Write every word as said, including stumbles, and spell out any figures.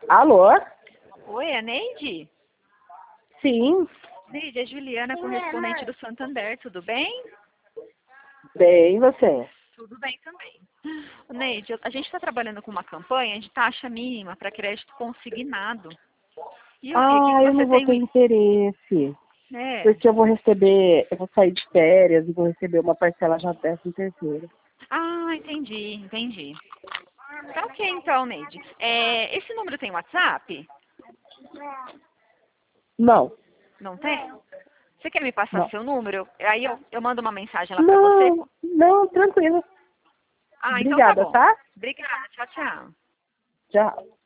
Alô? Oi, é Neide? Sim, Neide, é Juliana, correspondente do Santander, tudo bem? bem, você? Tudo bem também. Neide, a gente está trabalhando com uma campanha de taxa mínima para crédito consignado. E eu vi aqui Ah, que eu você não vou tem ter um... interesse, É. porque eu vou receber, eu vou sair de férias e vou receber uma parcela já décimo terceiro. Ah, entendi, entendi. Tá ok então, Neide. É, esse número tem WhatsApp? Não, Não tem? Você quer me passar não. seu número? Aí eu, eu mando uma mensagem lá para você. Não, não, tranquilo. Ah, então tá Obrigada, bom. tá? Obrigada, tchau, tchau. Tchau.